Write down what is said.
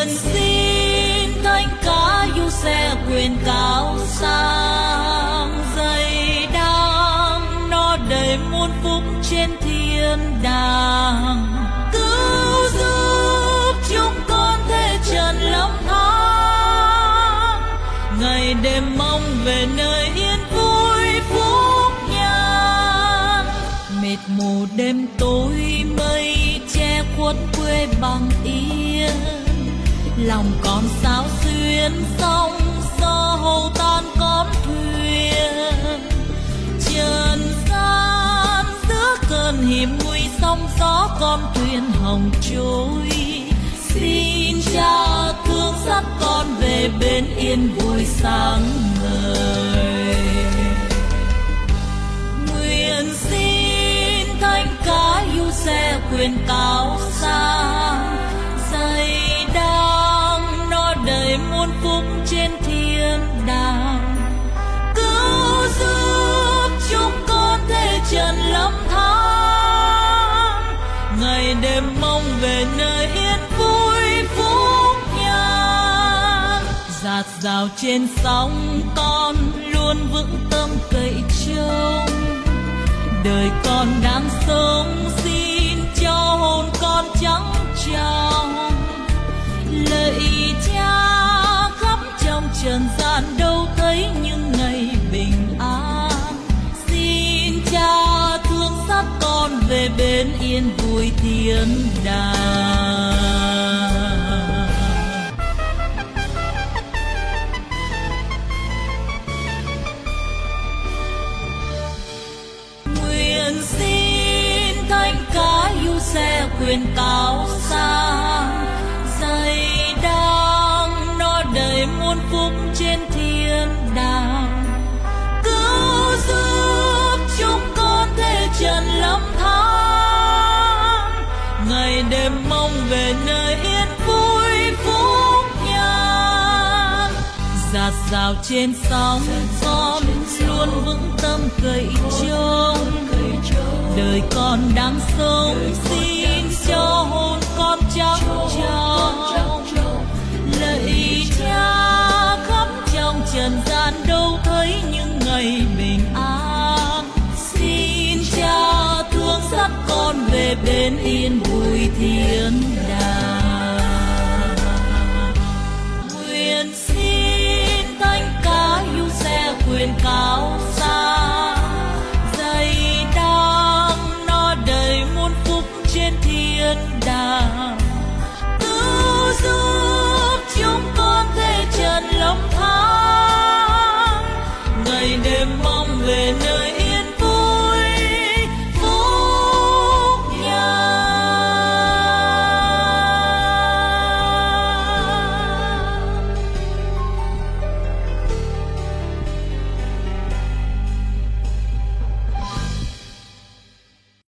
xin thánh cả du xe quyền cao sang dày đang nó đầy muôn phúc trên thiên đàng, cứu giúp chúng con thế trần lắm tháng, ngày đêm mong về nơi yên vui phúc nhan. Mệt mù đêm tối mây che khuất quê bằng yên, lòng con sao xuyên sông gió hầu tan con thuyền. Trần gian giữa cơn hiểm nguy sóng gió con thuyền hồng trôi, xin cha thương dắt con về bên yên vui sáng ngời. Nguyện xin thánh cả du xe quyền cao sang dày đang nó đầy muôn phúc trên thiên đàng, cứu giúp chúng con thế trần lắm tháng, ngày đêm mong về nơi yên vui phúc nhan. Dạt dào trên sóng con luôn vững tâm cậy trông, đời con đang sống xin cho hồn con trắng trong. Lạy cha khắp trong trần gian đâu thấy những ngày bình an, xin cha thương dắt con về bên yên vui thiên đàng. Nguyện xin thánh cả du xe quyền cao sang dày đang nó đầy muôn phúc trên thiên đàng, cứu giúp chúng con thế trần lắm tháng, ngày đêm mong về nơi yên vui phúc nhan. Dạt dào trên sóng con luôn vững tâm cậy trông, đời con đang sống xin cho hồn con trắng trong. Lạy cha khắp trong trần gian đâu thấy những ngày bình an, xin cha thương dắt con về bên yên vui thiên đàng. Nguyện xin thánh cả du xe quyền cao sang dày đang nó đầy muôn phúc trên thiên đàng, cứu giúp chúng